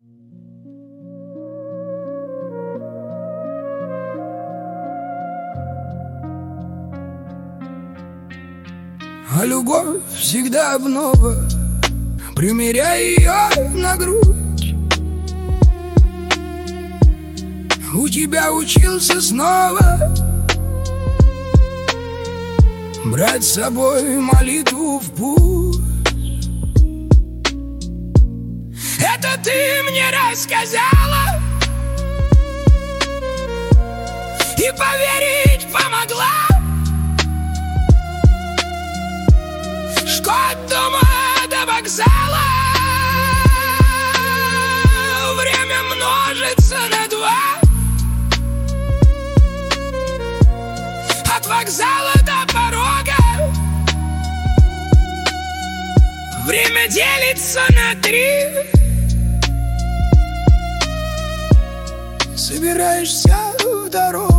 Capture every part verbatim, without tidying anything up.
А любовь всегда вновь, примеряя ее на грудь. У тебя учился снова брать с собой молитву в путь. Это ты мне рассказала и поверить помогла, что от дома до вокзала время множится на два. От вокзала до порога время делится на три. Собираешься в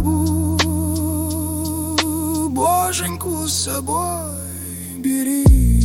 дорогу, боженьку с собой бери.